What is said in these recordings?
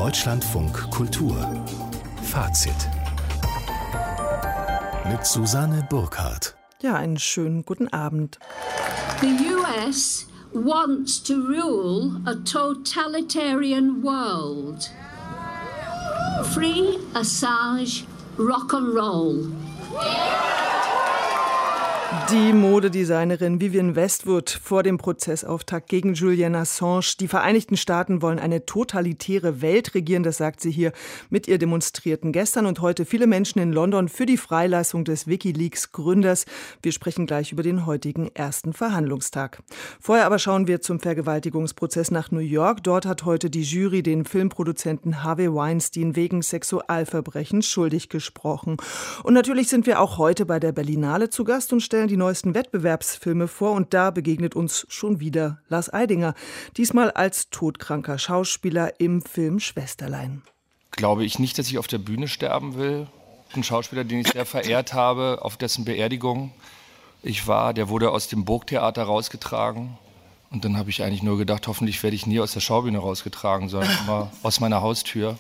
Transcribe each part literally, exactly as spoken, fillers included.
Deutschlandfunk Kultur Fazit mit Susanne Burkhardt. Ja, einen schönen guten Abend. The U S wants to rule a totalitarian world. Free Assange, rock and roll. Die Modedesignerin Vivienne Westwood vor dem Prozessauftakt gegen Julian Assange. Die Vereinigten Staaten wollen eine totalitäre Welt regieren, das sagt sie hier. Mit ihr demonstrierten gestern und heute viele Menschen in London für die Freilassung des WikiLeaks-Gründers. Wir sprechen gleich über den heutigen ersten Verhandlungstag. Vorher aber schauen wir zum Vergewaltigungsprozess nach New York. Dort hat heute die Jury den Filmproduzenten Harvey Weinstein wegen Sexualverbrechens schuldig gesprochen. Und natürlich sind wir auch heute bei der Berlinale zu Gast und stellen die neuesten Wettbewerbsfilme vor, und da begegnet uns schon wieder Lars Eidinger, diesmal als todkranker Schauspieler im Film Schwesterlein. Glaube ich nicht, dass ich auf der Bühne sterben will. Ein Schauspieler, den ich sehr verehrt habe, auf dessen Beerdigung ich war, der wurde aus dem Burgtheater rausgetragen. Und dann habe ich eigentlich nur gedacht, hoffentlich werde ich nie aus der Schaubühne rausgetragen, sondern immer aus meiner Haustür.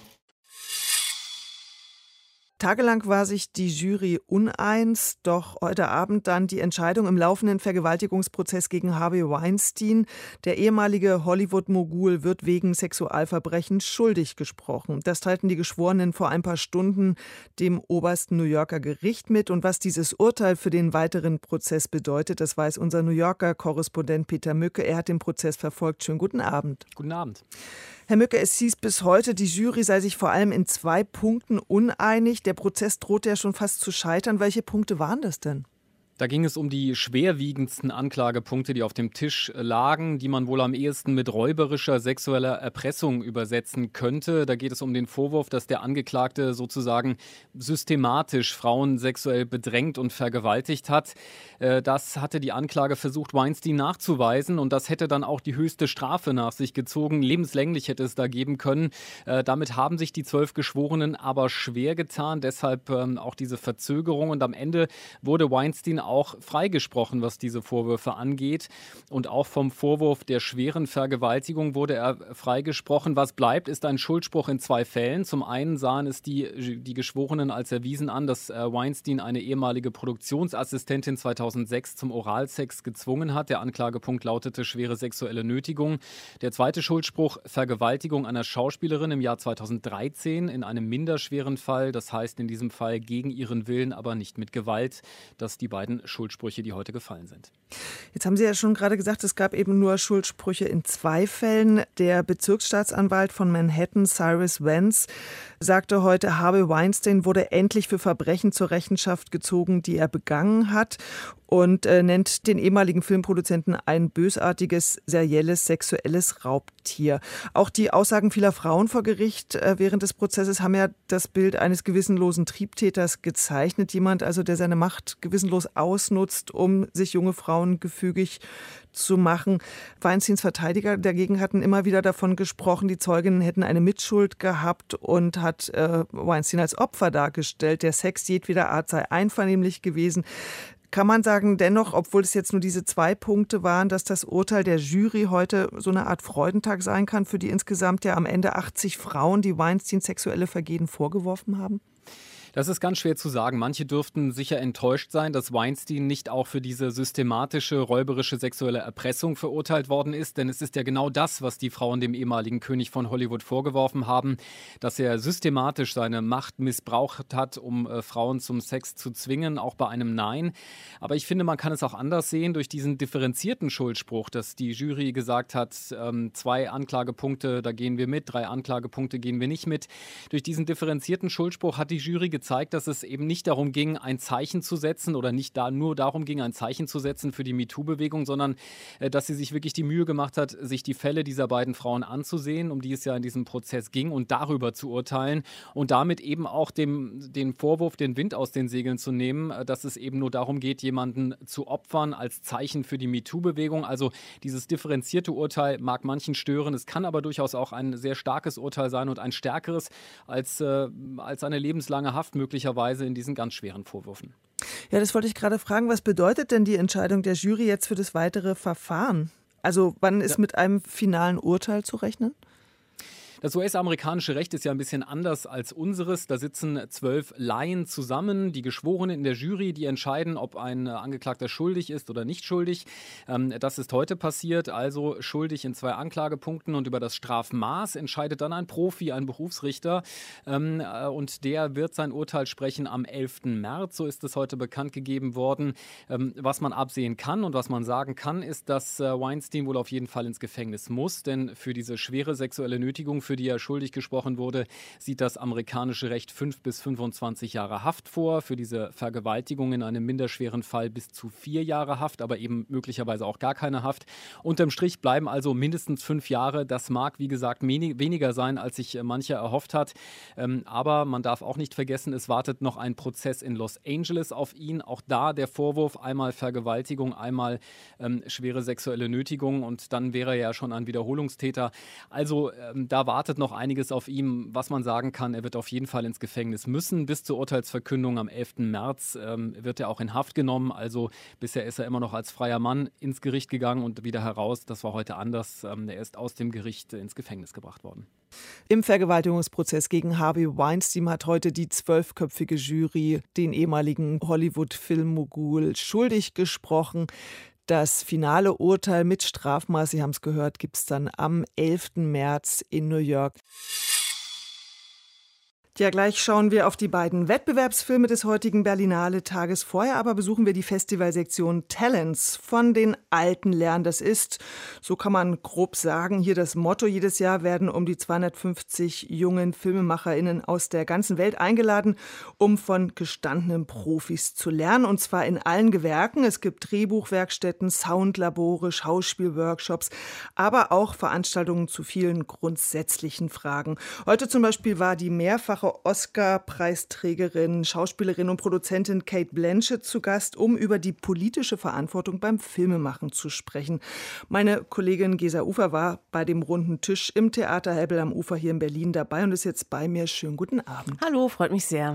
Tagelang war sich die Jury uneins, doch heute Abend dann die Entscheidung im laufenden Vergewaltigungsprozess gegen Harvey Weinstein. Der ehemalige Hollywood-Mogul wird wegen Sexualverbrechens schuldig gesprochen. Das teilten die Geschworenen vor ein paar Stunden dem obersten New Yorker Gericht mit. Und was dieses Urteil für den weiteren Prozess bedeutet, das weiß unser New Yorker Korrespondent Peter Mücke. Er hat den Prozess verfolgt. Schönen guten Abend. Guten Abend. Herr Mücke, es hieß bis heute, die Jury sei sich vor allem in zwei Punkten uneinig. Der Prozess drohte ja schon fast zu scheitern. Welche Punkte waren das denn? Da ging es um die schwerwiegendsten Anklagepunkte, die auf dem Tisch lagen, die man wohl am ehesten mit räuberischer sexueller Erpressung übersetzen könnte. Da geht es um den Vorwurf, dass der Angeklagte sozusagen systematisch Frauen sexuell bedrängt und vergewaltigt hat. Das hatte die Anklage versucht, Weinstein nachzuweisen, und das hätte dann auch die höchste Strafe nach sich gezogen. Lebenslänglich hätte es da geben können. Damit haben sich die zwölf Geschworenen aber schwer getan, deshalb auch diese Verzögerung, und am Ende wurde Weinstein auch freigesprochen, was diese Vorwürfe angeht. Und auch vom Vorwurf der schweren Vergewaltigung wurde er freigesprochen. Was bleibt, ist ein Schuldspruch in zwei Fällen. Zum einen sahen es die, die Geschworenen als erwiesen an, dass Weinstein eine ehemalige Produktionsassistentin zweitausendsechs zum Oralsex gezwungen hat. Der Anklagepunkt lautete schwere sexuelle Nötigung. Der zweite Schuldspruch, Vergewaltigung einer Schauspielerin im Jahr zweitausenddreizehn in einem minderschweren Fall. Das heißt in diesem Fall gegen ihren Willen, aber nicht mit Gewalt. Das die beiden Schuldsprüche, die heute gefallen sind. Jetzt haben Sie ja schon gerade gesagt, es gab eben nur Schuldsprüche in zwei Fällen. Der Bezirksstaatsanwalt von Manhattan, Cyrus Vance, sagte heute, Harvey Weinstein wurde endlich für Verbrechen zur Rechenschaft gezogen, die er begangen hat, und äh, nennt den ehemaligen Filmproduzenten ein bösartiges, serielles, sexuelles Raubtier. Auch die Aussagen vieler Frauen vor Gericht äh, während des Prozesses haben ja das Bild eines gewissenlosen Triebtäters gezeichnet. Jemand also, der seine Macht gewissenlos ausnutzt, um sich junge Frauen gefügig zu machen. Weinsteins Verteidiger dagegen hatten immer wieder davon gesprochen, die Zeuginnen hätten eine Mitschuld gehabt, und hat äh, Weinstein als Opfer dargestellt. Der Sex jedweder Art sei einvernehmlich gewesen. Kann man sagen, dennoch, obwohl es jetzt nur diese zwei Punkte waren, dass das Urteil der Jury heute so eine Art Freudentag sein kann für die insgesamt ja am Ende achtzig Frauen, die Weinstein sexuelle Vergehen vorgeworfen haben? Das ist ganz schwer zu sagen. Manche dürften sicher enttäuscht sein, dass Weinstein nicht auch für diese systematische, räuberische sexuelle Erpressung verurteilt worden ist. Denn es ist ja genau das, was die Frauen dem ehemaligen König von Hollywood vorgeworfen haben, dass er systematisch seine Macht missbraucht hat, um äh, Frauen zum Sex zu zwingen, auch bei einem Nein. Aber ich finde, man kann es auch anders sehen durch diesen differenzierten Schuldspruch, dass die Jury gesagt hat, ähm, zwei Anklagepunkte, da gehen wir mit, drei Anklagepunkte gehen wir nicht mit. Durch diesen differenzierten Schuldspruch hat die Jury gezeigt, gezeigt, dass es eben nicht darum ging, ein Zeichen zu setzen, oder nicht da nur darum ging, ein Zeichen zu setzen für die MeToo-Bewegung, sondern äh, dass sie sich wirklich die Mühe gemacht hat, sich die Fälle dieser beiden Frauen anzusehen, um die es ja in diesem Prozess ging, und darüber zu urteilen und damit eben auch dem, den Vorwurf, den Wind aus den Segeln zu nehmen, äh, dass es eben nur darum geht, jemanden zu opfern als Zeichen für die MeToo-Bewegung. Also dieses differenzierte Urteil mag manchen stören, es kann aber durchaus auch ein sehr starkes Urteil sein und ein stärkeres als, äh, als eine lebenslange Haft möglicherweise in diesen ganz schweren Vorwürfen. Ja, das wollte ich gerade fragen. Was bedeutet denn die Entscheidung der Jury jetzt für das weitere Verfahren? Also wann ist ja. mit einem finalen Urteil zu rechnen? Das U S-amerikanische Recht ist ja ein bisschen anders als unseres. Da sitzen zwölf Laien zusammen, die Geschworenen in der Jury, die entscheiden, ob ein Angeklagter schuldig ist oder nicht schuldig. Ähm, das ist heute passiert, also schuldig in zwei Anklagepunkten, und über das Strafmaß entscheidet dann ein Profi, ein Berufsrichter, ähm, äh, und der wird sein Urteil sprechen am elften März. So ist es heute bekannt gegeben worden. Ähm, was man absehen kann und was man sagen kann, ist, dass äh, Weinstein wohl auf jeden Fall ins Gefängnis muss, denn für diese schwere sexuelle Nötigung, für die er schuldig gesprochen wurde, sieht das amerikanische Recht fünf bis fünfundzwanzig Jahre Haft vor. Für diese Vergewaltigung in einem minderschweren Fall bis zu vier Jahre Haft, aber eben möglicherweise auch gar keine Haft. Unterm Strich bleiben also mindestens fünf Jahre. Das mag, wie gesagt, weniger sein, als sich mancher erhofft hat. Ähm, aber man darf auch nicht vergessen, es wartet noch ein Prozess in Los Angeles auf ihn. Auch da der Vorwurf, einmal Vergewaltigung, einmal ähm, schwere sexuelle Nötigung, und dann wäre er ja schon ein Wiederholungstäter. Also ähm, da wartet noch einiges auf ihn. Was man sagen kann, er wird auf jeden Fall ins Gefängnis müssen. Bis zur Urteilsverkündung am elften März ähm, wird er auch in Haft genommen. Also bisher ist er immer noch als freier Mann ins Gericht gegangen und wieder heraus. Das war heute anders. Ähm, er ist aus dem Gericht äh, ins Gefängnis gebracht worden. Im Vergewaltigungsprozess gegen Harvey Weinstein hat heute die zwölfköpfige Jury den ehemaligen Hollywood-Filmmogul schuldig gesprochen. Das finale Urteil mit Strafmaß, Sie haben es gehört, gibt es dann am elften März in New York. Ja, gleich schauen wir auf die beiden Wettbewerbsfilme des heutigen Berlinale Tages. Vorher aber besuchen wir die Festivalsektion Talents. Von den Alten lernen. Das ist, so kann man grob sagen, hier das Motto. Jedes Jahr werden um die zweihundertfünfzig jungen FilmemacherInnen aus der ganzen Welt eingeladen, um von gestandenen Profis zu lernen. Und zwar in allen Gewerken. Es gibt Drehbuchwerkstätten, Soundlabore, Schauspielworkshops, aber auch Veranstaltungen zu vielen grundsätzlichen Fragen. Heute zum Beispiel war die mehrfache Oscar-Preisträgerin, Schauspielerin und Produzentin Cate Blanchett zu Gast, um über die politische Verantwortung beim Filmemachen zu sprechen. Meine Kollegin Gesa Ufer war bei dem runden Tisch im Theater Hebbel am Ufer hier in Berlin dabei und ist jetzt bei mir. Schönen guten Abend. Hallo, freut mich sehr.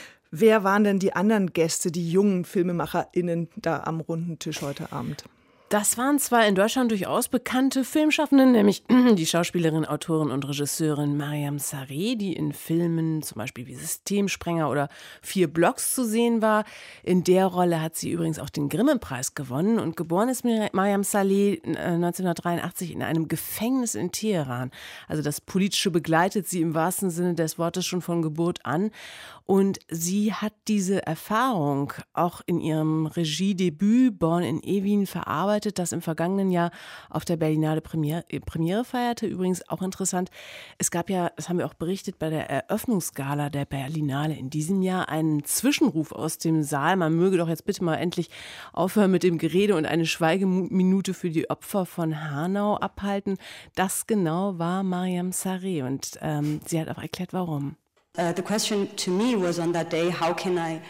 Wer waren denn die anderen Gäste, die jungen FilmemacherInnen da am runden Tisch heute Abend? Das waren zwar in Deutschland durchaus bekannte Filmschaffende, nämlich die Schauspielerin, Autorin und Regisseurin Mariam Sareh, die in Filmen zum Beispiel wie Systemsprenger oder Vier Blocks zu sehen war. In der Rolle hat sie übrigens auch den Grimme-Preis gewonnen, und geboren ist Mariam Sareh neunzehnhundertdreiundachtzig in einem Gefängnis in Teheran. Also das Politische begleitet sie im wahrsten Sinne des Wortes schon von Geburt an. Und sie hat diese Erfahrung auch in ihrem Regiedebüt Born in Evin verarbeitet, das im vergangenen Jahr auf der Berlinale Premiere, Premiere feierte. Übrigens auch interessant, es gab ja, das haben wir auch berichtet, bei der Eröffnungsgala der Berlinale in diesem Jahr einen Zwischenruf aus dem Saal. Man möge doch jetzt bitte mal endlich aufhören mit dem Gerede und eine Schweigeminute für die Opfer von Hanau abhalten. Das genau war Mariam Sareh, und ähm, sie hat auch erklärt, warum. Uh, the question to me was on that day, how can I,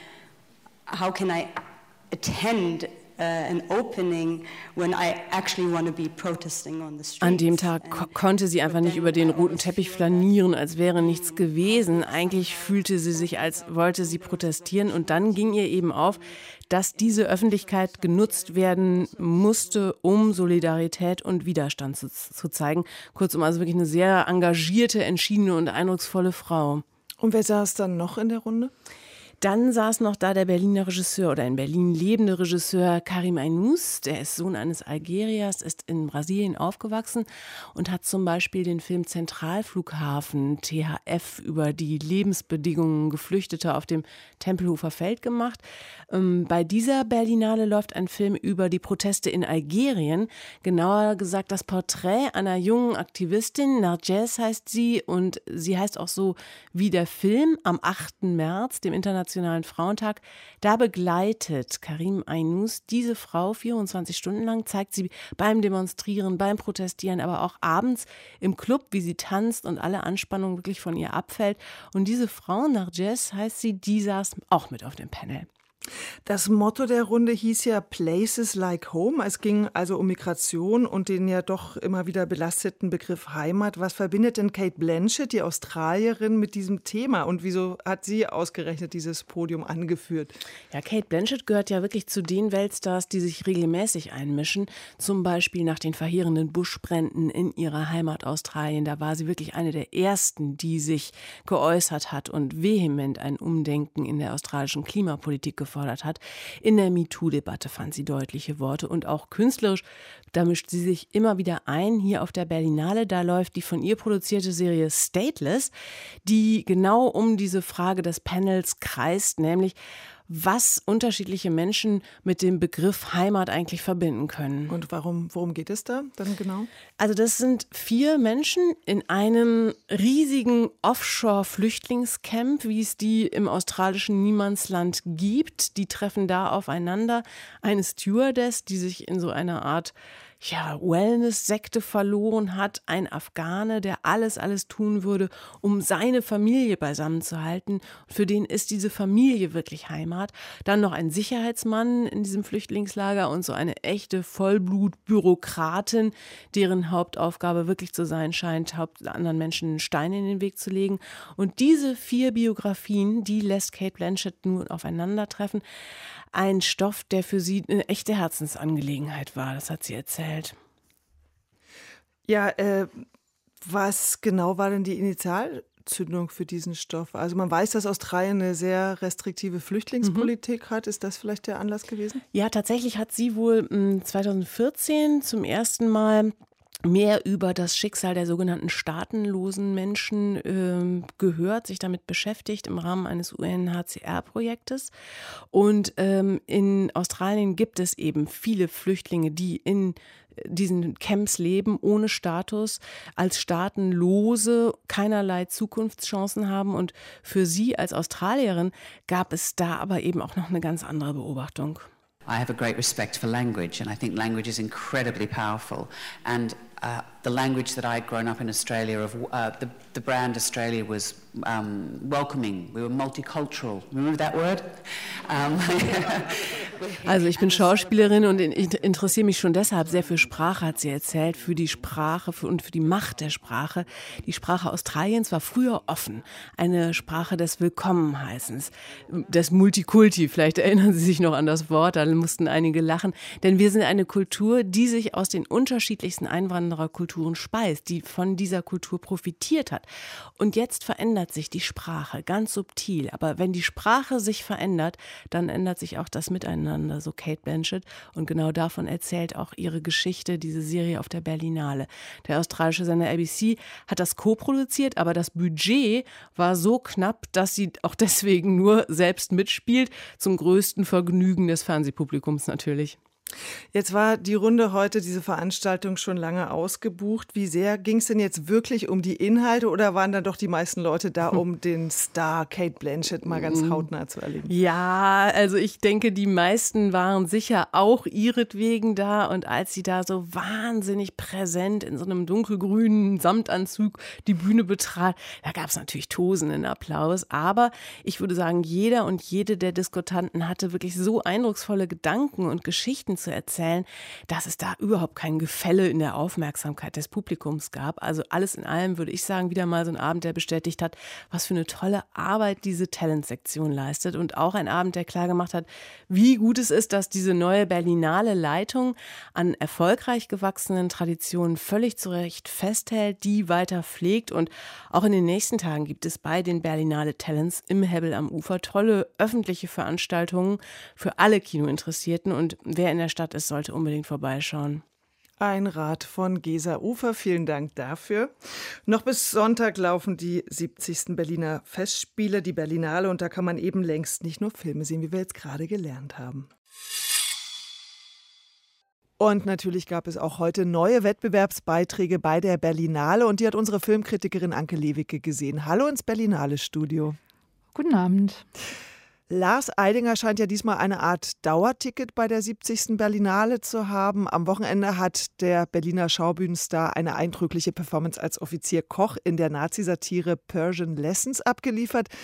how can I attend uh, an opening when I actually want to be protesting on the streets? An dem Tag ko- konnte sie einfach nicht über den roten Teppich flanieren, als wäre nichts gewesen. Eigentlich fühlte sie sich, als wollte sie protestieren, und dann ging ihr eben auf, dass diese Öffentlichkeit genutzt werden musste, um Solidarität und Widerstand zu, zu zeigen. Kurzum, also wirklich eine sehr engagierte, entschiedene und eindrucksvolle Frau. Und wer saß dann noch in der Runde? Dann saß noch da der Berliner Regisseur oder in Berlin lebende Regisseur Karim Aynous. Der ist Sohn eines Algeriers, ist in Brasilien aufgewachsen und hat zum Beispiel den Film Zentralflughafen T H F über die Lebensbedingungen Geflüchteter auf dem Tempelhofer Feld gemacht. Ähm, bei dieser Berlinale läuft ein Film über die Proteste in Algerien. Genauer gesagt das Porträt einer jungen Aktivistin, Narges heißt sie, und sie heißt auch so wie der Film. Am achten März, dem Internationalen Frauentag, da begleitet Karim Aynous diese Frau vierundzwanzig Stunden lang, zeigt sie beim Demonstrieren, beim Protestieren, aber auch abends im Club, wie sie tanzt und alle Anspannung wirklich von ihr abfällt. Und diese Frau, Narges heißt sie, die saß auch mit auf dem Panel. Das Motto der Runde hieß ja Places like Home. Es ging also um Migration und den ja doch immer wieder belasteten Begriff Heimat. Was verbindet denn Cate Blanchett, die Australierin, mit diesem Thema? Und wieso hat sie ausgerechnet dieses Podium angeführt? Ja, Cate Blanchett gehört ja wirklich zu den Weltstars, die sich regelmäßig einmischen. Zum Beispiel nach den verheerenden Buschbränden in ihrer Heimat Australien. Da war sie wirklich eine der ersten, die sich geäußert hat und vehement ein Umdenken in der australischen Klimapolitik gefordert hat. In der MeToo-Debatte fand sie deutliche Worte und auch künstlerisch, da mischt sie sich immer wieder ein. Hier auf der Berlinale, da läuft die von ihr produzierte Serie Stateless, die genau um diese Frage des Panels kreist, nämlich was unterschiedliche Menschen mit dem Begriff Heimat eigentlich verbinden können. Und warum, worum geht es da dann genau? Also das sind vier Menschen in einem riesigen Offshore-Flüchtlingscamp, wie es die im australischen Niemandsland gibt. Die treffen da aufeinander. Eine Stewardess, die sich in so einer Art ja, Wellness-Sekte verloren hat, ein Afghane, der alles, alles tun würde, um seine Familie beisammen zu halten. Für den ist diese Familie wirklich Heimat. Dann noch ein Sicherheitsmann in diesem Flüchtlingslager und so eine echte Vollblut-Bürokratin, deren Hauptaufgabe wirklich zu sein scheint, anderen Menschen Steine in den Weg zu legen. Und diese vier Biografien, die lässt Cate Blanchett nun aufeinandertreffen. Ein Stoff, der für sie eine echte Herzensangelegenheit war, das hat sie erzählt. Ja, äh, was genau war denn die Initialzündung für diesen Stoff? Also man weiß, dass Australien eine sehr restriktive Flüchtlingspolitik mhm. hat. Ist das vielleicht der Anlass gewesen? Ja, tatsächlich hat sie wohl zwanzig vierzehn zum ersten Mal mehr über das Schicksal der sogenannten staatenlosen Menschen äh, gehört, sich damit beschäftigt im Rahmen eines U N H C R-Projektes. Und ähm, in Australien gibt es eben viele Flüchtlinge, die in diesen Camps leben, ohne Status, als Staatenlose, keinerlei Zukunftschancen haben. Und für sie als Australierin gab es da aber eben auch noch eine ganz andere Beobachtung. I have a great respect for language, and I think language is incredibly powerful. And uh, the language that I'd grown up in Australia, of uh, the, the brand Australia was um, welcoming. We were multicultural. Remember that word? Um, also ich bin Schauspielerin und interessiere mich schon deshalb sehr für Sprache, hat sie erzählt, für die Sprache für, und für die Macht der Sprache. Die Sprache Australiens war früher offen, eine Sprache des Willkommenheißens, des Multikulti. Vielleicht erinnern Sie sich noch an das Wort, da mussten einige lachen. Denn wir sind eine Kultur, die sich aus den unterschiedlichsten Einwandererkulturen speist, die von dieser Kultur profitiert hat. Und jetzt verändert sich die Sprache, ganz subtil. Aber wenn die Sprache sich verändert, dann ändert sich auch das Miteinander, so Cate Blanchett. Und genau davon erzählt auch ihre Geschichte, diese Serie auf der Berlinale. Der australische Sender A B C hat das co-produziert, aber das Budget war so knapp, dass sie auch deswegen nur selbst mitspielt, zum größten Vergnügen des Fernsehpublikums natürlich. Jetzt war die Runde heute, diese Veranstaltung, schon lange ausgebucht. Wie sehr ging es denn jetzt wirklich um die Inhalte oder waren dann doch die meisten Leute da, um den Star Cate Blanchett mal ganz hautnah zu erleben? Ja, also ich denke, die meisten waren sicher auch ihretwegen da. Und als sie da so wahnsinnig präsent in so einem dunkelgrünen Samtanzug die Bühne betrat, da gab es natürlich tosenden Applaus. Aber ich würde sagen, jeder und jede der Diskutanten hatte wirklich so eindrucksvolle Gedanken und Geschichten zu erzählen, dass es da überhaupt kein Gefälle in der Aufmerksamkeit des Publikums gab. Also alles in allem würde ich sagen, wieder mal so ein Abend, der bestätigt hat, was für eine tolle Arbeit diese Talentsektion leistet und auch ein Abend, der klar gemacht hat, wie gut es ist, dass diese neue Berlinale Leitung an erfolgreich gewachsenen Traditionen völlig zu Recht festhält, die weiter pflegt und auch in den nächsten Tagen gibt es bei den Berlinale Talents im Hebbel am Ufer tolle öffentliche Veranstaltungen für alle Kinointeressierten und wer in der Stadt ist, sollte unbedingt vorbeischauen. Ein Rat von Gesa Ufer, vielen Dank dafür. Noch bis Sonntag laufen die siebzigsten Berliner Festspiele, die Berlinale, und da kann man eben längst nicht nur Filme sehen, wie wir jetzt gerade gelernt haben. Und natürlich gab es auch heute neue Wettbewerbsbeiträge bei der Berlinale und die hat unsere Filmkritikerin Anke Lewicke gesehen. Hallo ins Berlinale-Studio. Guten Abend. Lars Eidinger scheint ja diesmal eine Art Dauerticket bei der siebzigsten Berlinale zu haben. Am Wochenende hat der Berliner Schaubühnenstar eine eindrückliche Performance als Offizier Koch in der Nazi-Satire Persian Lessons abgeliefert.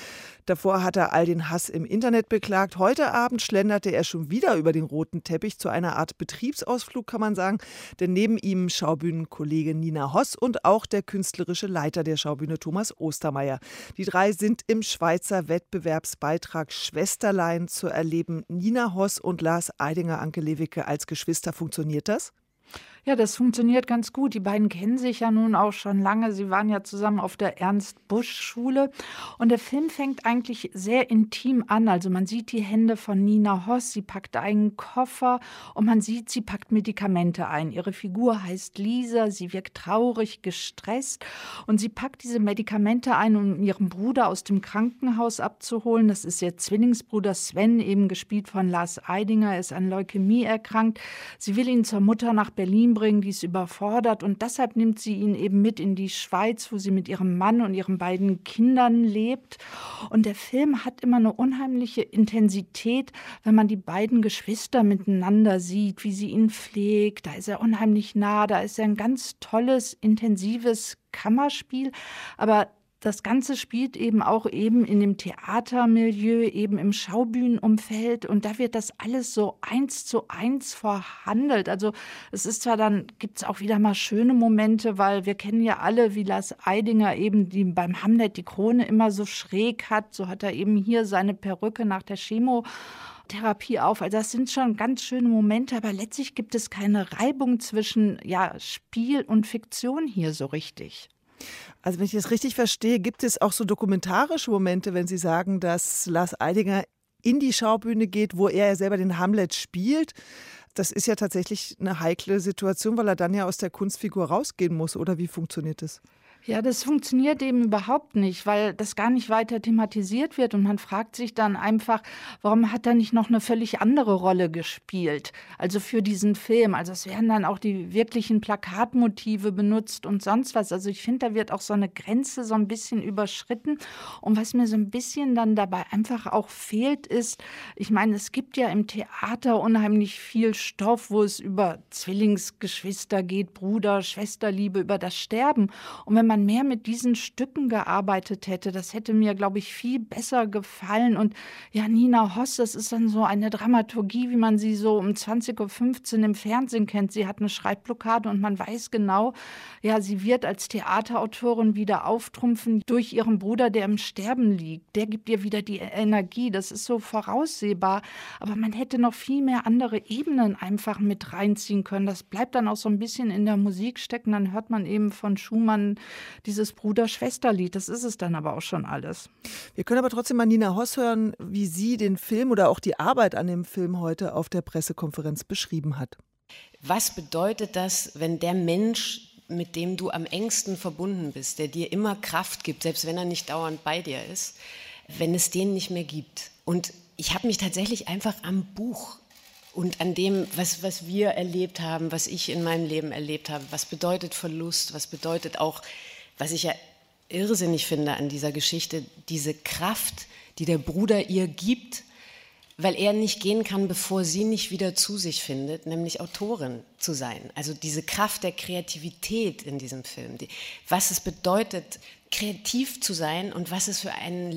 Davor hat er all den Hass im Internet beklagt. Heute Abend schlenderte er schon wieder über den roten Teppich zu einer Art Betriebsausflug, kann man sagen. Denn neben ihm Schaubühnenkollegin Nina Hoss und auch der künstlerische Leiter der Schaubühne Thomas Ostermeier. Die drei sind im Schweizer Wettbewerbsbeitrag Schwesterlein zu erleben. Nina Hoss und Lars Eidinger, Anke Lewicke als Geschwister. Funktioniert das? Ja, das funktioniert ganz gut. Die beiden kennen sich ja nun auch schon lange. Sie waren ja zusammen auf der Ernst-Busch-Schule. Und der Film fängt eigentlich sehr intim an. Also man sieht die Hände von Nina Hoss. Sie packt einen Koffer und man sieht, sie packt Medikamente ein. Ihre Figur heißt Lisa. Sie wirkt traurig, gestresst. Und sie packt diese Medikamente ein, um ihren Bruder aus dem Krankenhaus abzuholen. Das ist ihr Zwillingsbruder Sven, eben gespielt von Lars Eidinger. Er ist an Leukämie erkrankt. Sie will ihn zur Mutter nach Berlin bringen, die ist überfordert und deshalb nimmt sie ihn eben mit in die Schweiz, wo sie mit ihrem Mann und ihren beiden Kindern lebt. Und der Film hat immer eine unheimliche Intensität, wenn man die beiden Geschwister miteinander sieht, wie sie ihn pflegt. Da ist er unheimlich nah, da ist er ein ganz tolles, intensives Kammerspiel, aber das Ganze spielt eben auch eben in dem Theatermilieu, eben im Schaubühnenumfeld und da wird das alles so eins zu eins verhandelt. Also es ist zwar dann, gibt es auch wieder mal schöne Momente, weil wir kennen ja alle, wie Lars Eidinger eben die, beim Hamlet die Krone immer so schräg hat. So hat er eben hier seine Perücke nach der Chemotherapie auf. Also das sind schon ganz schöne Momente, aber letztlich gibt es keine Reibung zwischen ja, Spiel und Fiktion hier so richtig. Also wenn ich das richtig verstehe, gibt es auch so dokumentarische Momente, wenn Sie sagen, dass Lars Eidinger in die Schaubühne geht, wo er ja selber den Hamlet spielt. Das ist ja tatsächlich eine heikle Situation, weil er dann ja aus der Kunstfigur rausgehen muss. Oder wie funktioniert das? Ja, das funktioniert eben überhaupt nicht, weil das gar nicht weiter thematisiert wird und man fragt sich dann einfach, warum hat er nicht noch eine völlig andere Rolle gespielt, also für diesen Film. Also es werden dann auch die wirklichen Plakatmotive benutzt und sonst was. Also ich finde, da wird auch so eine Grenze so ein bisschen überschritten und was mir so ein bisschen dann dabei einfach auch fehlt ist, ich meine, es gibt ja im Theater unheimlich viel Stoff, wo es über Zwillingsgeschwister geht, Bruder, Schwesterliebe, über das Sterben und wenn man mehr mit diesen Stücken gearbeitet hätte, das hätte mir, glaube ich, viel besser gefallen. Und ja, Nina Hoss, das ist dann so eine Dramaturgie, wie man sie so um zwanzig Uhr fünfzehn im Fernsehen kennt. Sie hat eine Schreibblockade und man weiß genau, ja, sie wird als Theaterautorin wieder auftrumpfen durch ihren Bruder, der im Sterben liegt. Der gibt ihr wieder die Energie. Das ist so voraussehbar. Aber man hätte noch viel mehr andere Ebenen einfach mit reinziehen können. Das bleibt dann auch so ein bisschen in der Musik stecken. Dann hört man eben von Schumann dieses Bruder-Schwester-Lied. Das ist es dann aber auch schon alles. Wir können aber trotzdem mal Nina Hoss hören, wie sie den Film oder auch die Arbeit an dem Film heute auf der Pressekonferenz beschrieben hat. Was bedeutet das, wenn der Mensch, mit dem du am engsten verbunden bist, der dir immer Kraft gibt, selbst wenn er nicht dauernd bei dir ist, wenn es den nicht mehr gibt? Und ich habe mich tatsächlich einfach am Buch und an dem, was, was wir erlebt haben, was ich in meinem Leben erlebt habe, was bedeutet Verlust, was bedeutet auch, was ich ja irrsinnig finde an dieser Geschichte, diese Kraft, die der Bruder ihr gibt, weil er nicht gehen kann, bevor sie nicht wieder zu sich findet, nämlich Autorin zu sein. Also diese Kraft der Kreativität in diesem Film, die, was es bedeutet, kreativ zu sein und was es für einen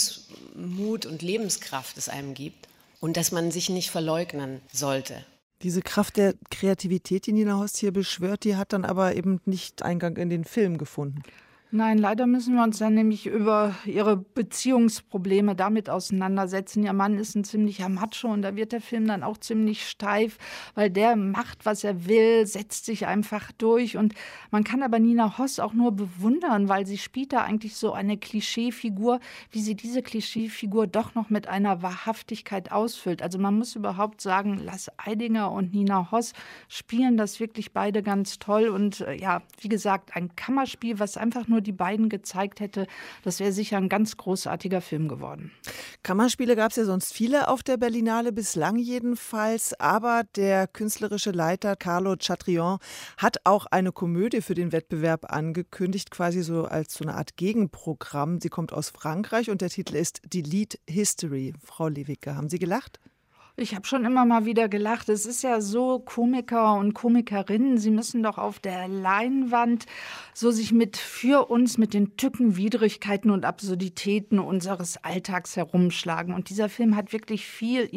Lebensmut und Lebenskraft es einem gibt. Und dass man sich nicht verleugnen sollte. Diese Kraft der Kreativität, die Nina Hoss hier beschwört, die hat dann aber eben nicht Eingang in den Film gefunden. Nein, leider müssen wir uns dann nämlich über ihre Beziehungsprobleme damit auseinandersetzen. Ihr Mann ist ein ziemlicher Macho und da wird der Film dann auch ziemlich steif, weil der macht, was er will, setzt sich einfach durch. Und man kann aber Nina Hoss auch nur bewundern, weil sie spielt da eigentlich so eine Klischeefigur, wie sie diese Klischeefigur doch noch mit einer Wahrhaftigkeit ausfüllt. Also man muss überhaupt sagen, Lars Eidinger und Nina Hoss spielen das wirklich beide ganz toll. Und ja, wie gesagt, ein Kammerspiel, was einfach nur die beiden gezeigt hätte, das wäre sicher ein ganz großartiger Film geworden. Kammerspiele gab es ja sonst viele auf der Berlinale, bislang jedenfalls. Aber der künstlerische Leiter Carlo Chatrion hat auch eine Komödie für den Wettbewerb angekündigt, quasi so als so eine Art Gegenprogramm. Sie kommt aus Frankreich und der Titel ist Delete History. Frau Lewicke, haben Sie gelacht? Ich habe schon immer mal wieder gelacht. Es ist ja so, Komiker und Komikerinnen, sie müssen doch auf der Leinwand so sich mit für uns mit den Tücken, Widrigkeiten und Absurditäten unseres Alltags herumschlagen. Und dieser Film hat wirklich viel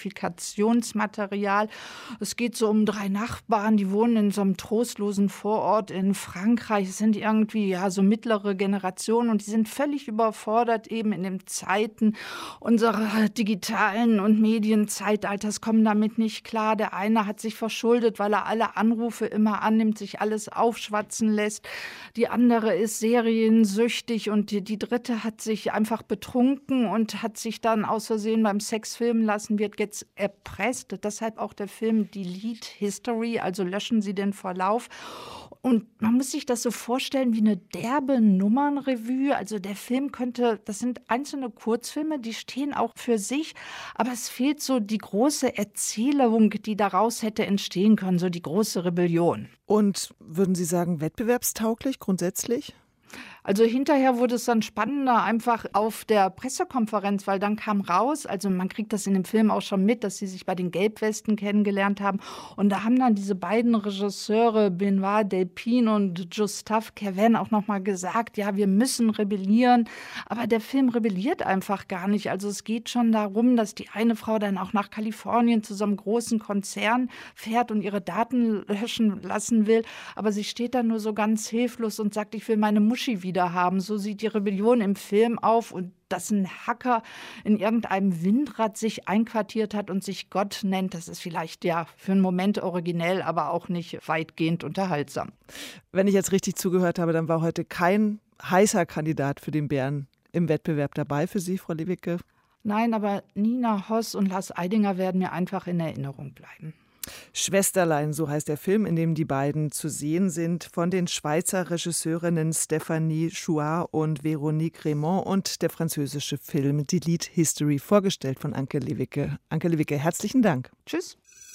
Identifikationsmaterial. Es geht so um drei Nachbarn, die wohnen in so einem trostlosen Vorort in Frankreich. Es sind irgendwie ja so mittlere Generationen und die sind völlig überfordert eben in den Zeiten unserer digitalen und Medienzeit. Zeitalters, kommen damit nicht klar. Der eine hat sich verschuldet, weil er alle Anrufe immer annimmt, sich alles aufschwatzen lässt. Die andere ist seriensüchtig und die, die dritte hat sich einfach betrunken und hat sich dann aus Versehen beim Sex filmen lassen, wird jetzt erpresst. Deshalb auch der Film Delete History, also löschen Sie den Verlauf. Und man muss sich das so vorstellen wie eine derbe Nummernrevue. Also der Film könnte, das sind einzelne Kurzfilme, die stehen auch für sich, aber es fehlt so die große Erzählung, die daraus hätte entstehen können, so die große Rebellion. Und würden Sie sagen, wettbewerbstauglich grundsätzlich? Also hinterher wurde es dann spannender einfach auf der Pressekonferenz, weil dann kam raus, also man kriegt das in dem Film auch schon mit, dass sie sich bei den Gelbwesten kennengelernt haben. Und da haben dann diese beiden Regisseure, Benoit Delpine und Gustave Kerven, auch nochmal gesagt, ja, wir müssen rebellieren. Aber der Film rebelliert einfach gar nicht. Also es geht schon darum, dass die eine Frau dann auch nach Kalifornien zu so einem großen Konzern fährt und ihre Daten löschen lassen will. Aber sie steht dann nur so ganz hilflos und sagt, ich will meine Muschi wieder haben. So sieht die Rebellion im Film auf und dass ein Hacker in irgendeinem Windrad sich einquartiert hat und sich Gott nennt, das ist vielleicht ja für einen Moment originell, aber auch nicht weitgehend unterhaltsam. Wenn ich jetzt richtig zugehört habe, dann war heute kein heißer Kandidat für den Bären im Wettbewerb dabei für Sie, Frau Lewicke? Nein, aber Nina Hoss und Lars Eidinger werden mir einfach in Erinnerung bleiben. Schwesterlein, so heißt der Film, in dem die beiden zu sehen sind, von den Schweizer Regisseurinnen Stéphanie Chouard und Véronique Raymond und der französische Film Delete History, vorgestellt von Anke Lewicke. Anke Lewicke, herzlichen Dank. Tschüss.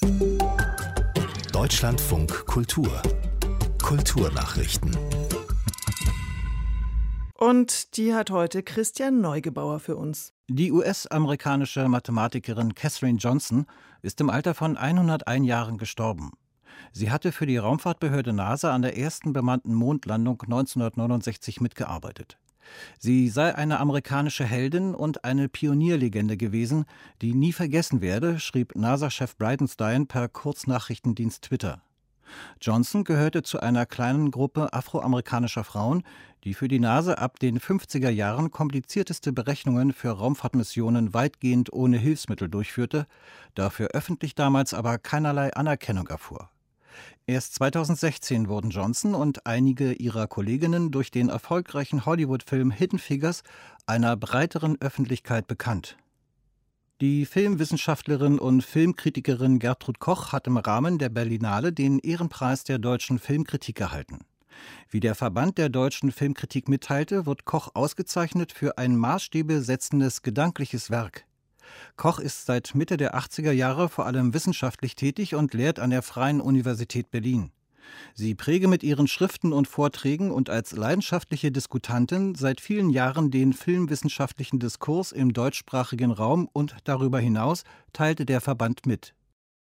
Deutschlandfunk Kultur. Kulturnachrichten. Und die hat heute Christian Neugebauer für uns. Die U S-amerikanische Mathematikerin Katherine Johnson ist im Alter von hunderteins Jahren gestorben. Sie hatte für die Raumfahrtbehörde NASA an der ersten bemannten Mondlandung neunzehnhundertneunundsechzig mitgearbeitet. Sie sei eine amerikanische Heldin und eine Pionierlegende gewesen, die nie vergessen werde, schrieb NASA-Chef Bridenstine per Kurznachrichtendienst Twitter. Johnson gehörte zu einer kleinen Gruppe afroamerikanischer Frauen, die für die NASA ab den fünfziger Jahren komplizierteste Berechnungen für Raumfahrtmissionen weitgehend ohne Hilfsmittel durchführte, dafür öffentlich damals aber keinerlei Anerkennung erfuhr. Erst zweitausendsechzehn wurden Johnson und einige ihrer Kolleginnen durch den erfolgreichen Hollywood-Film Hidden Figures einer breiteren Öffentlichkeit bekannt. Die Filmwissenschaftlerin und Filmkritikerin Gertrud Koch hat im Rahmen der Berlinale den Ehrenpreis der deutschen Filmkritik erhalten. Wie der Verband der deutschen Filmkritik mitteilte, wird Koch ausgezeichnet für ein Maßstäbe setzendes gedankliches Werk. Koch ist seit Mitte der achtziger Jahre vor allem wissenschaftlich tätig und lehrt an der Freien Universität Berlin. Sie präge mit ihren Schriften und Vorträgen und als leidenschaftliche Diskutantin seit vielen Jahren den filmwissenschaftlichen Diskurs im deutschsprachigen Raum und darüber hinaus, teilte der Verband mit.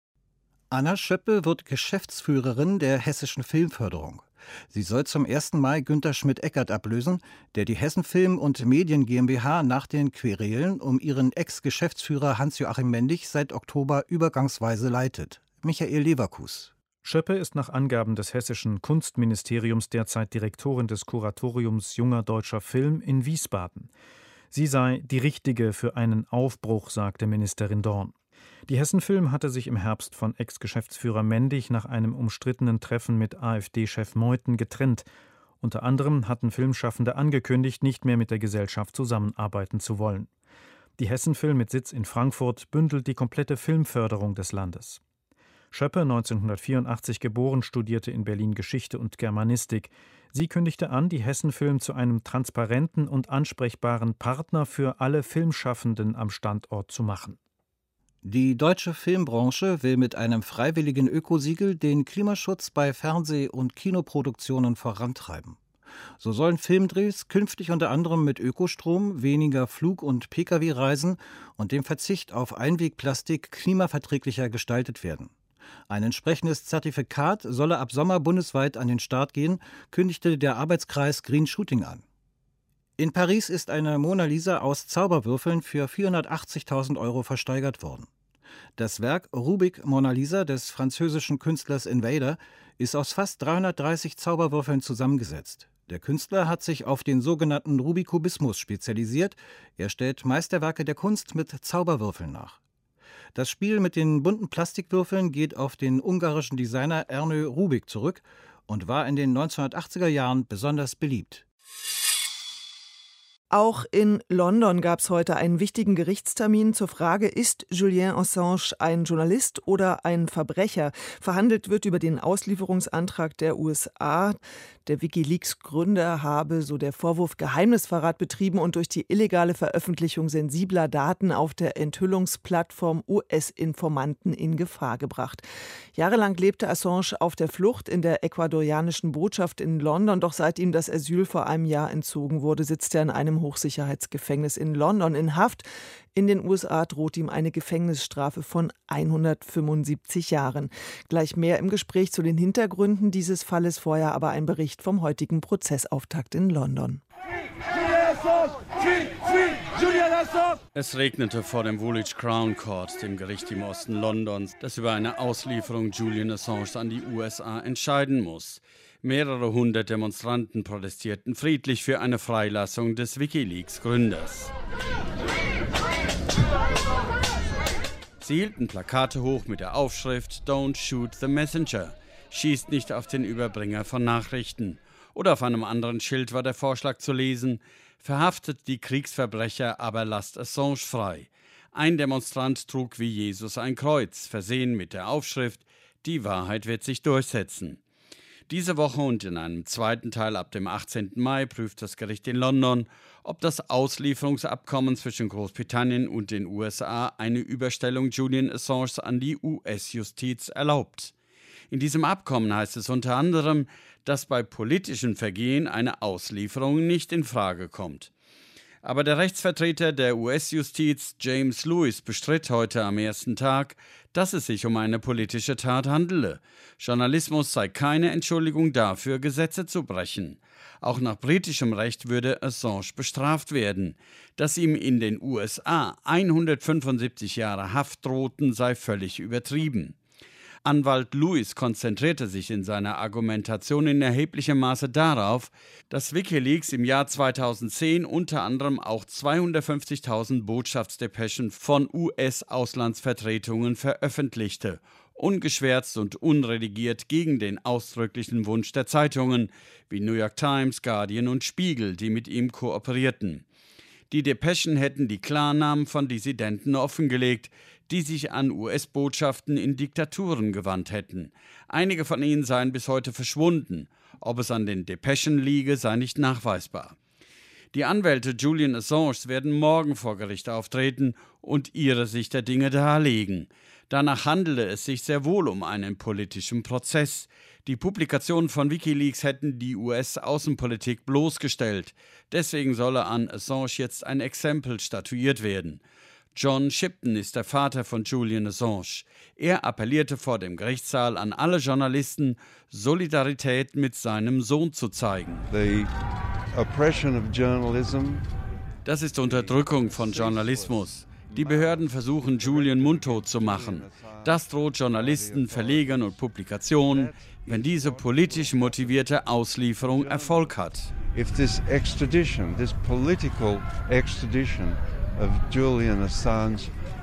Anna Schöppe wird Geschäftsführerin der Hessischen Filmförderung. Sie soll zum ersten Mai Günter Schmidt-Eckert ablösen, der die Hessen Film und Medien GmbH nach den Querelen um ihren Ex-Geschäftsführer Hans-Joachim Mendig seit Oktober übergangsweise leitet. Michael Leverkus. Schöppe ist nach Angaben des hessischen Kunstministeriums derzeit Direktorin des Kuratoriums Junger Deutscher Film in Wiesbaden. Sie sei die Richtige für einen Aufbruch, sagte Ministerin Dorn. Die Hessen Film hatte sich im Herbst von Ex-Geschäftsführer Mendig nach einem umstrittenen Treffen mit AfD-Chef Meuthen getrennt. Unter anderem hatten Filmschaffende angekündigt, nicht mehr mit der Gesellschaft zusammenarbeiten zu wollen. Die Hessen Film mit Sitz in Frankfurt bündelt die komplette Filmförderung des Landes. Schöppe, neunzehnhundertvierundachtzig geboren, studierte in Berlin Geschichte und Germanistik. Sie kündigte an, die Hessen Film zu einem transparenten und ansprechbaren Partner für alle Filmschaffenden am Standort zu machen. Die deutsche Filmbranche will mit einem freiwilligen Ökosiegel den Klimaschutz bei Fernseh- und Kinoproduktionen vorantreiben. So sollen Filmdrehs künftig unter anderem mit Ökostrom, weniger Flug- und Pkw-Reisen und dem Verzicht auf Einwegplastik klimaverträglicher gestaltet werden. Ein entsprechendes Zertifikat solle ab Sommer bundesweit an den Start gehen, kündigte der Arbeitskreis Green Shooting an. In Paris ist eine Mona Lisa aus Zauberwürfeln für vierhundertachtzigtausend Euro versteigert worden. Das Werk Rubik Mona Lisa des französischen Künstlers Invader ist aus fast dreihundertdreißig Zauberwürfeln zusammengesetzt. Der Künstler hat sich auf den sogenannten Rubikubismus spezialisiert. Er stellt Meisterwerke der Kunst mit Zauberwürfeln nach. Das Spiel mit den bunten Plastikwürfeln geht auf den ungarischen Designer Ernő Rubik zurück und war in den neunzehnhundertachtziger Jahren besonders beliebt. Auch in London gab es heute einen wichtigen Gerichtstermin zur Frage, ist Julian Assange ein Journalist oder ein Verbrecher? Verhandelt wird über den Auslieferungsantrag der U S A. Der WikiLeaks-Gründer habe, so der Vorwurf, Geheimnisverrat betrieben und durch die illegale Veröffentlichung sensibler Daten auf der Enthüllungsplattform U S-Informanten in Gefahr gebracht. Jahrelang lebte Assange auf der Flucht in der ecuadorianischen Botschaft in London, doch seit ihm das Asyl vor einem Jahr entzogen wurde, sitzt er in einem Hochsicherheitsgefängnis in London in Haft. In den U S A droht ihm eine Gefängnisstrafe von hundertfünfundsiebzig Jahren. Gleich mehr im Gespräch zu den Hintergründen dieses Falles, vorher aber ein Bericht vom heutigen Prozessauftakt in London. Es regnete vor dem Woolwich Crown Court, dem Gericht im Osten Londons, das über eine Auslieferung Julian Assange an die U S A entscheiden muss. Mehrere hundert Demonstranten protestierten friedlich für eine Freilassung des WikiLeaks-Gründers. Sie hielten Plakate hoch mit der Aufschrift "Don't shoot the messenger", schießt nicht auf den Überbringer von Nachrichten. Oder auf einem anderen Schild war der Vorschlag zu lesen: Verhaftet die Kriegsverbrecher, aber lasst Assange frei. Ein Demonstrant trug wie Jesus ein Kreuz, versehen mit der Aufschrift "Die Wahrheit wird sich durchsetzen". Diese Woche und in einem zweiten Teil ab dem achtzehnten Mai prüft das Gericht in London, ob das Auslieferungsabkommen zwischen Großbritannien und den U S A eine Überstellung Julian Assange an die U S-Justiz erlaubt. In diesem Abkommen heißt es unter anderem, dass bei politischen Vergehen eine Auslieferung nicht in Frage kommt. Aber der Rechtsvertreter der U S-Justiz, James Lewis, bestritt heute am ersten Tag, dass es sich um eine politische Tat handele. Journalismus sei keine Entschuldigung dafür, Gesetze zu brechen. Auch nach britischem Recht würde Assange bestraft werden. Dass ihm in den U S A hundertfünfundsiebzig Jahre Haft drohten, sei völlig übertrieben. Anwalt Lewis konzentrierte sich in seiner Argumentation in erheblichem Maße darauf, dass WikiLeaks im Jahr zweitausendzehn unter anderem auch zweihundertfünfzigtausend Botschaftsdepeschen von U S-Auslandsvertretungen veröffentlichte, ungeschwärzt und unredigiert gegen den ausdrücklichen Wunsch der Zeitungen wie New York Times, Guardian und Spiegel, die mit ihm kooperierten. Die Depeschen hätten die Klarnamen von Dissidenten offengelegt, die sich an U S-Botschaften in Diktaturen gewandt hätten. Einige von ihnen seien bis heute verschwunden. Ob es an den Depeschen liege, sei nicht nachweisbar. Die Anwälte Julian Assange werden morgen vor Gericht auftreten und ihre Sicht der Dinge darlegen. Danach handele es sich sehr wohl um einen politischen Prozess. Die Publikationen von WikiLeaks hätten die U S-Außenpolitik bloßgestellt. Deswegen solle an Assange jetzt ein Exempel statuiert werden. John Shipton ist der Vater von Julian Assange. Er appellierte vor dem Gerichtssaal an alle Journalisten, Solidarität mit seinem Sohn zu zeigen. The oppression of journalism. Das ist Unterdrückung von Journalismus. Die Behörden versuchen, Julian mundtot zu machen. Das droht Journalisten, Verlegern und Publikationen, wenn diese politisch motivierte Auslieferung Erfolg hat. If this extradition, this political extradition of Julian Assange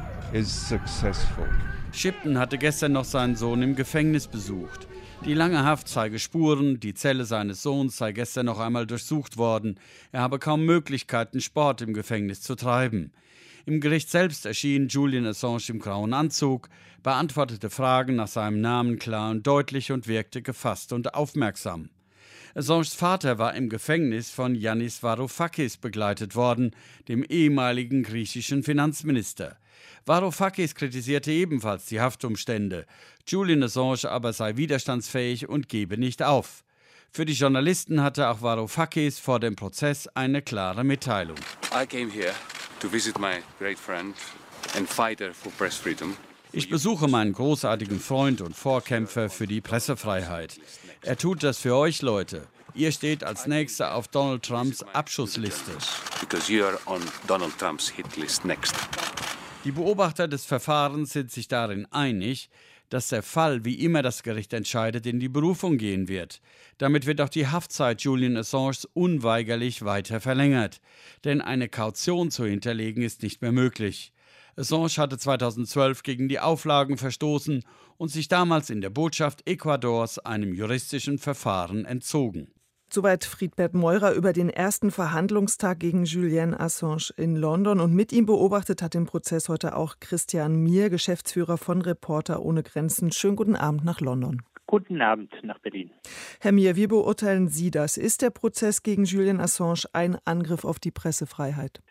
is successful. Shipton hatte gestern noch seinen Sohn im Gefängnis besucht. Die lange Haft zeige Spuren, die Zelle seines Sohns sei gestern noch einmal durchsucht worden. Er habe kaum Möglichkeiten, Sport im Gefängnis zu treiben. Im Gericht selbst erschien Julian Assange im grauen Anzug, beantwortete Fragen nach seinem Namen klar und deutlich und wirkte gefasst und aufmerksam. Assanges Vater war im Gefängnis von Yannis Varoufakis begleitet worden, dem ehemaligen griechischen Finanzminister. Varoufakis kritisierte ebenfalls die Haftumstände. Julian Assange aber sei widerstandsfähig und gebe nicht auf. Für die Journalisten hatte auch Varoufakis vor dem Prozess eine klare Mitteilung. I came here to visit my great friend and fighter for press freedom. Ich besuche meinen großartigen Freund und Vorkämpfer für die Pressefreiheit. Er tut das für euch, Leute. Ihr steht als Nächster auf Donald Trumps Abschussliste. Because you are on Donald Trump's hit list next. Die Beobachter des Verfahrens sind sich darin einig, dass der Fall, wie immer das Gericht entscheidet, in die Berufung gehen wird. Damit wird auch die Haftzeit Julian Assanges unweigerlich weiter verlängert. Denn eine Kaution zu hinterlegen ist nicht mehr möglich. Assange hatte zweitausendzwölf gegen die Auflagen verstoßen und sich damals in der Botschaft Ecuadors einem juristischen Verfahren entzogen. Soweit Friedbert Meurer über den ersten Verhandlungstag gegen Julian Assange in London. Und mit ihm beobachtet hat den Prozess heute auch Christian Mier, Geschäftsführer von Reporter ohne Grenzen. Schönen guten Abend nach London. Guten Abend nach Berlin. Herr Mier, wie beurteilen Sie das? Ist der Prozess gegen Julian Assange ein Angriff auf die Pressefreiheit?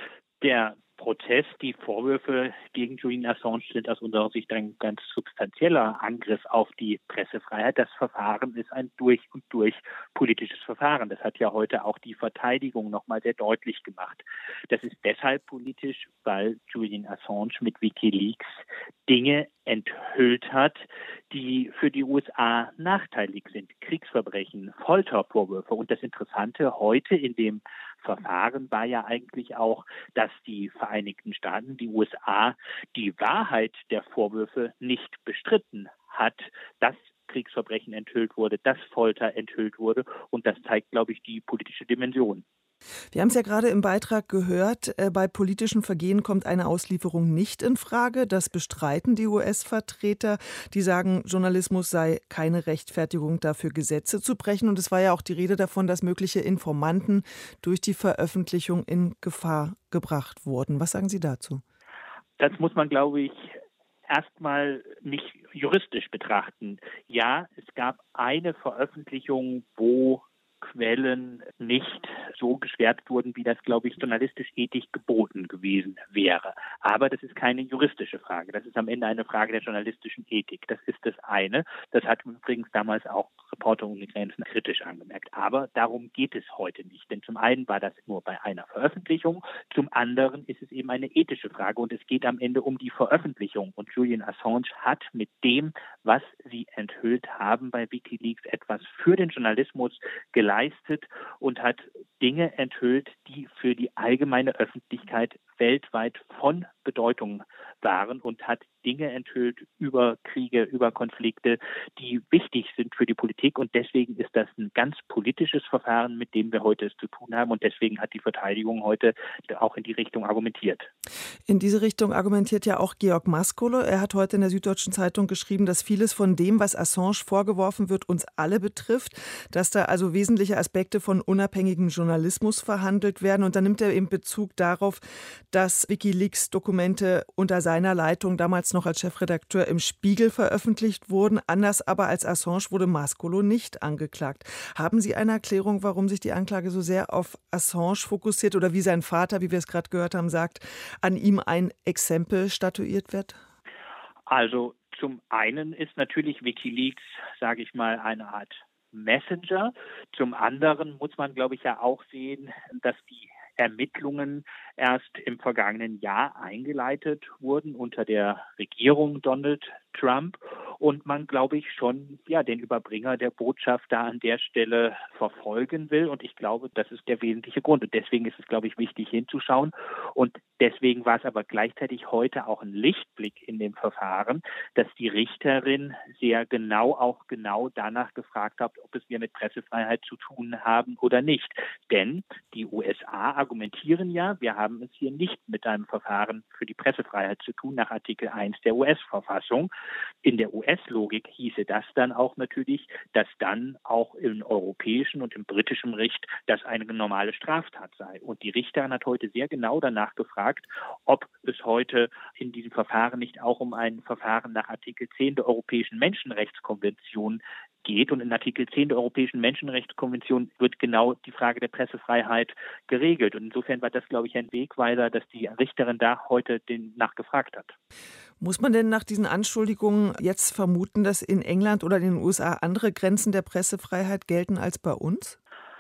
Der Prozess, die Vorwürfe gegen Julian Assange sind aus unserer Sicht ein ganz substanzieller Angriff auf die Pressefreiheit. Das Verfahren ist ein durch und durch politisches Verfahren. Das hat ja heute auch die Verteidigung nochmal sehr deutlich gemacht. Das ist deshalb politisch, weil Julian Assange mit WikiLeaks Dinge enthüllt hat, die für die U S A nachteilig sind. Kriegsverbrechen, Foltervorwürfe. Und das Interessante heute in dem Verfahren war ja eigentlich auch, dass die Vereinigten Staaten, die U S A, die Wahrheit der Vorwürfe nicht bestritten hat, dass Kriegsverbrechen enthüllt wurde, dass Folter enthüllt wurde. Und das zeigt, glaube ich, die politische Dimension. Wir haben es ja gerade im Beitrag gehört, äh, bei politischen Vergehen kommt eine Auslieferung nicht in Frage. Das bestreiten die U S-Vertreter, die sagen, Journalismus sei keine Rechtfertigung dafür, Gesetze zu brechen. Und es war ja auch die Rede davon, dass mögliche Informanten durch die Veröffentlichung in Gefahr gebracht wurden. Was sagen Sie dazu? Das muss man, glaube ich, erstmal nicht juristisch betrachten. Ja, es gab eine Veröffentlichung, wo Quellen nicht so geschwärzt wurden, wie das, glaube ich, journalistisch ethisch geboten gewesen wäre. Aber das ist keine juristische Frage. Das ist am Ende eine Frage der journalistischen Ethik. Das ist das eine. Das hat übrigens damals auch Reporter ohne Grenzen kritisch angemerkt. Aber darum geht es heute nicht. Denn zum einen war das nur bei einer Veröffentlichung, zum anderen ist es eben eine ethische Frage und es geht am Ende um die Veröffentlichung. Und Julian Assange hat mit dem, was sie enthüllt haben bei WikiLeaks, etwas für den Journalismus geleistet und hat Dinge enthüllt, die für die allgemeine Öffentlichkeit weltweit von Bedeutung waren und hat Dinge enthüllt über Kriege, über Konflikte, die wichtig sind für die Politik. Und deswegen ist das ein ganz politisches Verfahren, mit dem wir heute es zu tun haben. Und deswegen hat die Verteidigung heute auch in die Richtung argumentiert. In diese Richtung argumentiert ja auch Georg Maskolo. Er hat heute in der Süddeutschen Zeitung geschrieben, dass vieles von dem, was Assange vorgeworfen wird, uns alle betrifft, dass da also wesentliche Aspekte von unabhängigem Journalismus verhandelt werden. Und dann nimmt er eben Bezug darauf, dass WikiLeaks-Dokumente unter seiner Leitung damals noch als Chefredakteur im Spiegel veröffentlicht wurden. Anders aber als Assange wurde Maskolo nicht angeklagt. Haben Sie eine Erklärung, warum sich die Anklage so sehr auf Assange fokussiert oder wie sein Vater, wie wir es gerade gehört haben, sagt, an ihm ein Exempel statuiert wird? Also zum einen ist natürlich WikiLeaks, sage ich mal, eine Art Messenger. Zum anderen muss man, glaube ich, ja auch sehen, dass die Ermittlungen erst im vergangenen Jahr eingeleitet wurden unter der Regierung Donald Trump und man, glaube ich, schon ja den Überbringer der Botschaft da an der Stelle verfolgen will. Und ich glaube, das ist der wesentliche Grund. Und deswegen ist es, glaube ich, wichtig hinzuschauen. Und deswegen war es aber gleichzeitig heute auch ein Lichtblick in dem Verfahren, dass die Richterin sehr genau auch genau danach gefragt hat, ob es wir mit Pressefreiheit zu tun haben oder nicht. Denn die U S A argumentieren ja, wir haben es hier nicht mit einem Verfahren für die Pressefreiheit zu tun nach Artikel eins der U S-Verfassung. In der U S-Logik hieße das dann auch natürlich, dass dann auch im europäischen und im britischen Recht das eine normale Straftat sei. Und die Richterin hat heute sehr genau danach gefragt, ob es heute in diesem Verfahren nicht auch um ein Verfahren nach Artikel zehn der Europäischen Menschenrechtskonvention geht. Und in Artikel zehn der Europäischen Menschenrechtskonvention wird genau die Frage der Pressefreiheit geregelt. Und insofern war das, glaube ich, ein Wegweiser, dass die Richterin da heute den nachgefragt hat. Muss man denn nach diesen Anschuldigungen jetzt vermuten, dass in England oder in den U S A andere Grenzen der Pressefreiheit gelten als bei uns?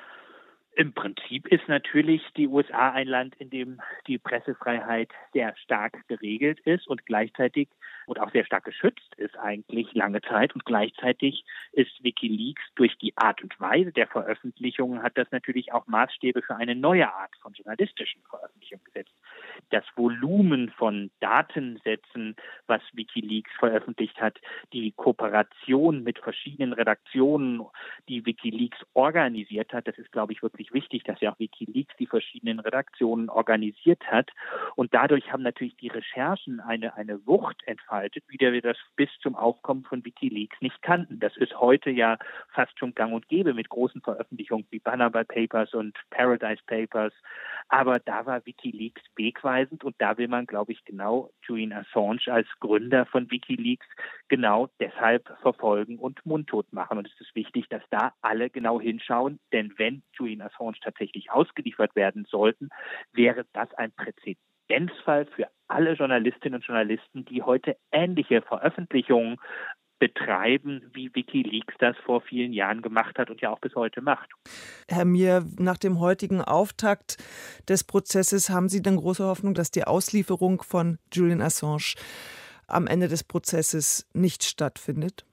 Im Prinzip ist natürlich die U S A ein Land, in dem die Pressefreiheit sehr stark geregelt ist und gleichzeitig und auch sehr stark geschützt ist eigentlich lange Zeit. Und gleichzeitig ist WikiLeaks durch die Art und Weise der Veröffentlichungen hat das natürlich auch Maßstäbe für eine neue Art von journalistischen Veröffentlichungen gesetzt. Das Volumen von Datensätzen, was WikiLeaks veröffentlicht hat, die Kooperation mit verschiedenen Redaktionen, die WikiLeaks organisiert hat, das ist, glaube ich, wirklich wichtig, dass ja auch WikiLeaks die verschiedenen Redaktionen organisiert hat. Und dadurch haben natürlich die Recherchen eine, eine Wucht entfaltet, wie wir das bis zum Aufkommen von WikiLeaks nicht kannten. Das ist heute ja fast schon gang und gäbe mit großen Veröffentlichungen wie Panama Papers und Paradise Papers. Aber da war WikiLeaks wegweisend und da will man, glaube ich, genau Julian Assange als Gründer von WikiLeaks genau deshalb verfolgen und mundtot machen. Und es ist wichtig, dass da alle genau hinschauen, denn wenn Julian Assange tatsächlich ausgeliefert werden sollten, wäre das ein Präzedenzfall für alle Journalistinnen und Journalisten, die heute ähnliche Veröffentlichungen betreiben, wie WikiLeaks das vor vielen Jahren gemacht hat und ja auch bis heute macht. Herr Mier, nach dem heutigen Auftakt des Prozesses haben Sie denn große Hoffnung, dass die Auslieferung von Julian Assange am Ende des Prozesses nicht stattfindet?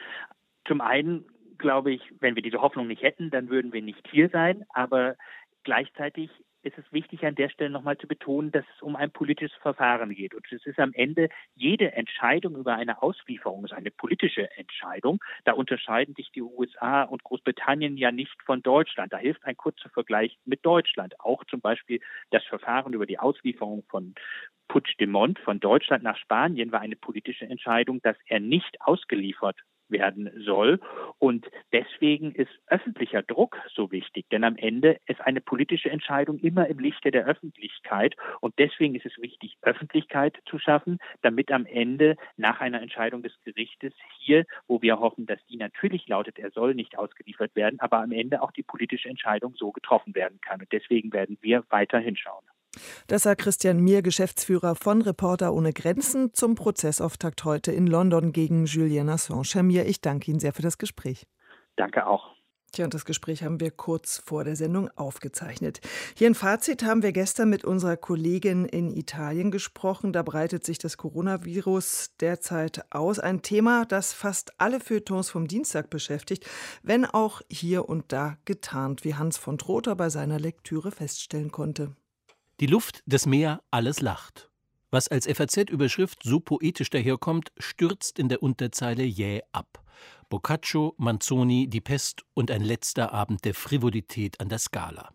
Zum einen glaube ich, wenn wir diese Hoffnung nicht hätten, dann würden wir nicht hier sein, aber gleichzeitig ist es wichtig, an der Stelle nochmal zu betonen, dass es um ein politisches Verfahren geht. Und es ist am Ende, jede Entscheidung über eine Auslieferung ist eine politische Entscheidung. Da unterscheiden sich die U S A und Großbritannien ja nicht von Deutschland. Da hilft ein kurzer Vergleich mit Deutschland. Auch zum Beispiel das Verfahren über die Auslieferung von Puigdemont von Deutschland nach Spanien war eine politische Entscheidung, dass er nicht ausgeliefert werden soll. Und deswegen ist öffentlicher Druck so wichtig, denn am Ende ist eine politische Entscheidung immer im Lichte der Öffentlichkeit. Und deswegen ist es wichtig, Öffentlichkeit zu schaffen, damit am Ende nach einer Entscheidung des Gerichtes hier, wo wir hoffen, dass die natürlich lautet, er soll nicht ausgeliefert werden, aber am Ende auch die politische Entscheidung so getroffen werden kann. Und deswegen werden wir weiter hinschauen. Das sagt Christian Mier, Geschäftsführer von Reporter ohne Grenzen, zum Prozessauftakt heute in London gegen Julian Assange. Herr Mier, ich danke Ihnen sehr für das Gespräch. Danke auch. Tja, und das Gespräch haben wir kurz vor der Sendung aufgezeichnet. Hier ein Fazit haben wir gestern mit unserer Kollegin in Italien gesprochen. Da breitet sich das Coronavirus derzeit aus. Ein Thema, das fast alle Feuilletons vom Dienstag beschäftigt, wenn auch hier und da getarnt, wie Hans von Trotha bei seiner Lektüre feststellen konnte. Die Luft, das Meer, alles lacht. Was als F A Z-Überschrift so poetisch daherkommt, stürzt in der Unterzeile jäh ab. Boccaccio, Manzoni, die Pest und ein letzter Abend der Frivolität an der Scala.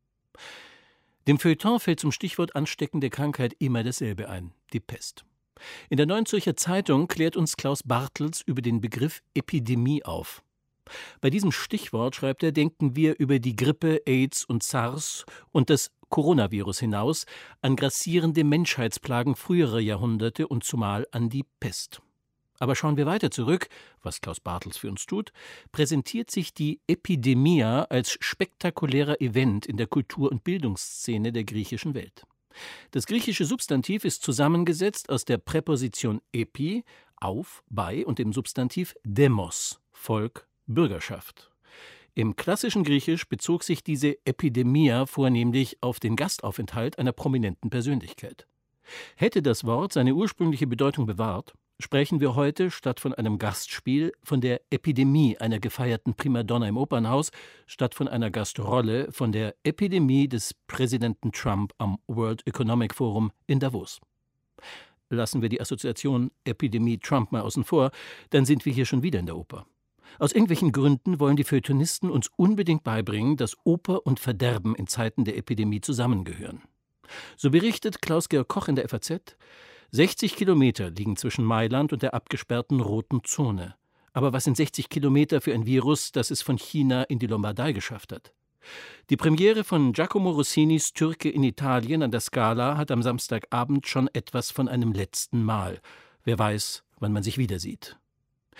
Dem Feuilleton fällt zum Stichwort ansteckende Krankheit immer dasselbe ein, die Pest. In der Neuen Zürcher Zeitung klärt uns Klaus Bartels über den Begriff Epidemie auf. Bei diesem Stichwort, schreibt er, denken wir über die Grippe, AIDS und SARS und das Coronavirus hinaus an grassierende Menschheitsplagen früherer Jahrhunderte und zumal an die Pest. Aber schauen wir weiter zurück, was Klaus Bartels für uns tut, präsentiert sich die Epidemia als spektakulärer Event in der Kultur- und Bildungsszene der griechischen Welt. Das griechische Substantiv ist zusammengesetzt aus der Präposition epi, auf, bei, und dem Substantiv demos, Volk, Bürgerschaft. Im klassischen Griechisch bezog sich diese Epidemia vornehmlich auf den Gastaufenthalt einer prominenten Persönlichkeit. Hätte das Wort seine ursprüngliche Bedeutung bewahrt, sprechen wir heute statt von einem Gastspiel von der Epidemie einer gefeierten Primadonna im Opernhaus, statt von einer Gastrolle von der Epidemie des Präsidenten Trump am World Economic Forum in Davos. Lassen wir die Assoziation Epidemie Trump mal außen vor, dann sind wir hier schon wieder in der Oper. Aus irgendwelchen Gründen wollen die Feuilletonisten uns unbedingt beibringen, dass Oper und Verderben in Zeiten der Epidemie zusammengehören. So berichtet Klaus-Georg Koch in der F A Z, sechzig Kilometer liegen zwischen Mailand und der abgesperrten Roten Zone. Aber was sind sechzig Kilometer für ein Virus, das es von China in die Lombardei geschafft hat? Die Premiere von Giacomo Rossinis Türke in Italien an der Scala hat am Samstagabend schon etwas von einem letzten Mal. Wer weiß, wann man sich wieder sieht.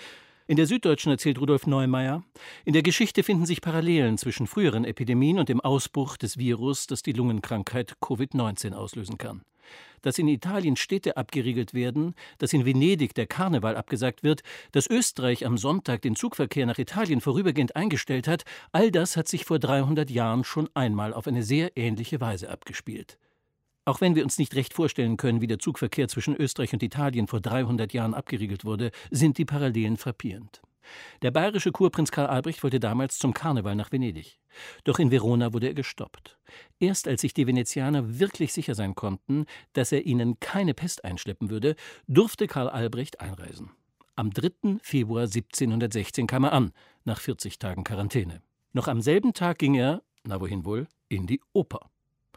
In der Süddeutschen erzählt Rudolf Neumeier, in der Geschichte finden sich Parallelen zwischen früheren Epidemien und dem Ausbruch des Virus, das die Lungenkrankheit Covid neunzehn auslösen kann. Dass in Italien Städte abgeriegelt werden, dass in Venedig der Karneval abgesagt wird, dass Österreich am Sonntag den Zugverkehr nach Italien vorübergehend eingestellt hat, all das hat sich vor dreihundert Jahren schon einmal auf eine sehr ähnliche Weise abgespielt. Auch wenn wir uns nicht recht vorstellen können, wie der Zugverkehr zwischen Österreich und Italien vor dreihundert Jahren abgeriegelt wurde, sind die Parallelen frappierend. Der bayerische Kurprinz Karl Albrecht wollte damals zum Karneval nach Venedig. Doch in Verona wurde er gestoppt. Erst als sich die Venezianer wirklich sicher sein konnten, dass er ihnen keine Pest einschleppen würde, durfte Karl Albrecht einreisen. Am dritten Februar siebzehnhundertsechzehn kam er an, nach vierzig Tagen Quarantäne. Noch am selben Tag ging er, na wohin wohl, in die Oper.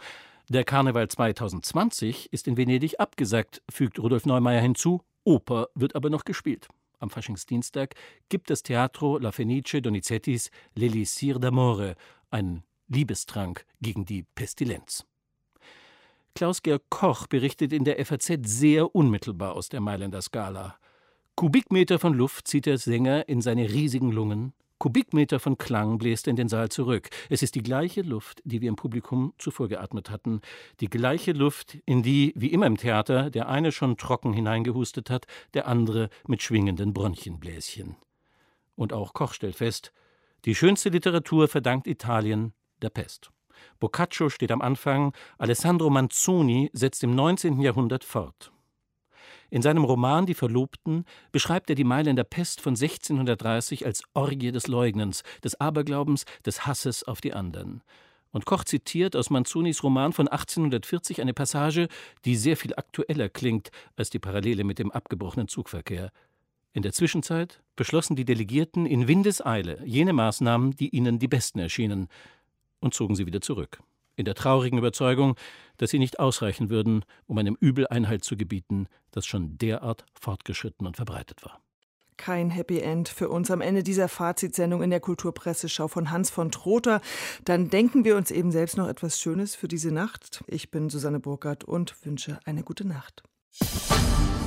Der Karneval zweitausendzwanzig ist in Venedig abgesagt, fügt Rudolf Neumeier hinzu, Oper wird aber noch gespielt. Am Faschingsdienstag gibt das Teatro La Fenice Donizettis L'Elixir d'Amore, einen Liebestrank gegen die Pestilenz. Klaus-Georg Koch berichtet in der F A Z sehr unmittelbar aus der Mailänder Scala. Kubikmeter von Luft zieht der Sänger in seine riesigen Lungen, Kubikmeter von Klang bläst er in den Saal zurück. Es ist die gleiche Luft, die wir im Publikum zuvor geatmet hatten. Die gleiche Luft, in die, wie immer im Theater, der eine schon trocken hineingehustet hat, der andere mit schwingenden Bronchienbläschen. Und auch Koch stellt fest, die schönste Literatur verdankt Italien der Pest. Boccaccio steht am Anfang, Alessandro Manzoni setzt im neunzehnten Jahrhundert fort. In seinem Roman »Die Verlobten« beschreibt er die Mailänder Pest von sechzehnhundertdreißig als Orgie des Leugnens, des Aberglaubens, des Hasses auf die anderen. Und Koch zitiert aus Manzonis Roman von achtzehnhundertvierzig eine Passage, die sehr viel aktueller klingt als die Parallele mit dem abgebrochenen Zugverkehr. In der Zwischenzeit beschlossen die Delegierten in Windeseile jene Maßnahmen, die ihnen die besten erschienen, und zogen sie wieder zurück. In der traurigen Überzeugung, dass sie nicht ausreichen würden, um einem Übel Einhalt zu gebieten, das schon derart fortgeschritten und verbreitet war. Kein Happy End für uns am Ende dieser Fazitsendung in der Kulturpresseschau von Hans von Trotha. Dann denken wir uns eben selbst noch etwas Schönes für diese Nacht. Ich bin Susanne Burkhardt und wünsche eine gute Nacht.